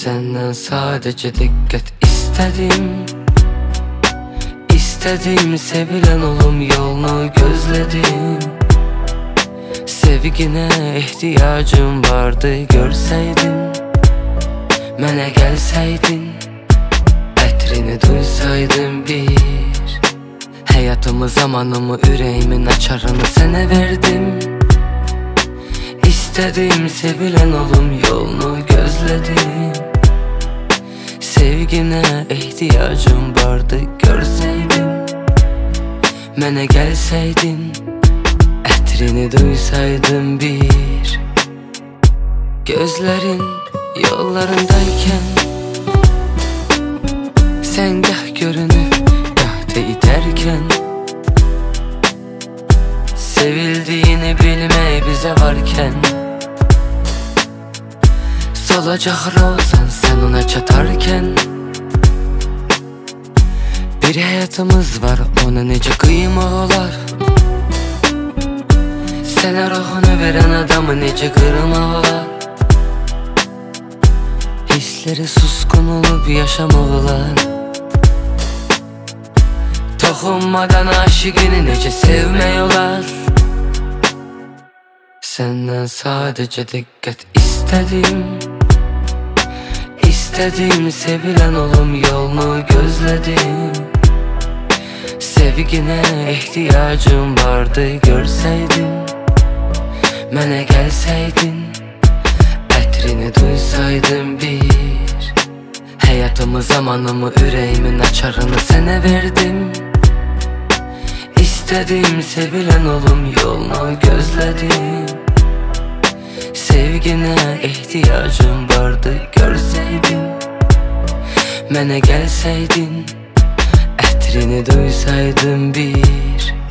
Senden sadece dikkat istedim. İstedim sevilen olum yolunu gözledim. Sevgine ihtiyacım vardı görseydin. Mənə gəlsəydin, ətrini duysaydın bir. Həyatımı, zamanımı, ürəyimin açarını sənə verdim. İstədim sevilen olum yolunu gözledim. Sevgine ihtiyacım vardı görseydin. Mənə gəlsəydin, ətrini duysaydın bir. Gözlerin yollarındayken sen gah görünüp gah değderken, sevildiğini bilmeyi bize varken, solacak rozan sen ona çatarken, bir hayatımız var ona nece kıymaq olar. Sənə ruhunu veren adamı nece kırmaq olar. Hisleri suskun olup yaşamaq olar. Toxunmadan aşıqını necə sevmək olar. Senden sadece dikkat istedim. İstedim sevilen olum yolunu gözledim. Sevgine ihtiyacım vardı görseydin. Mənə gəlsəydin, ətrini duysaydın bir. Həyatımı, zamanımı, ürəyimin açarını sənə verdim. İstədim sevilen olum yolunu gözledim. Sevgine ihtiyacım vardı görseydin. Mənə gəlsəydin, ətrini duysaydın bir.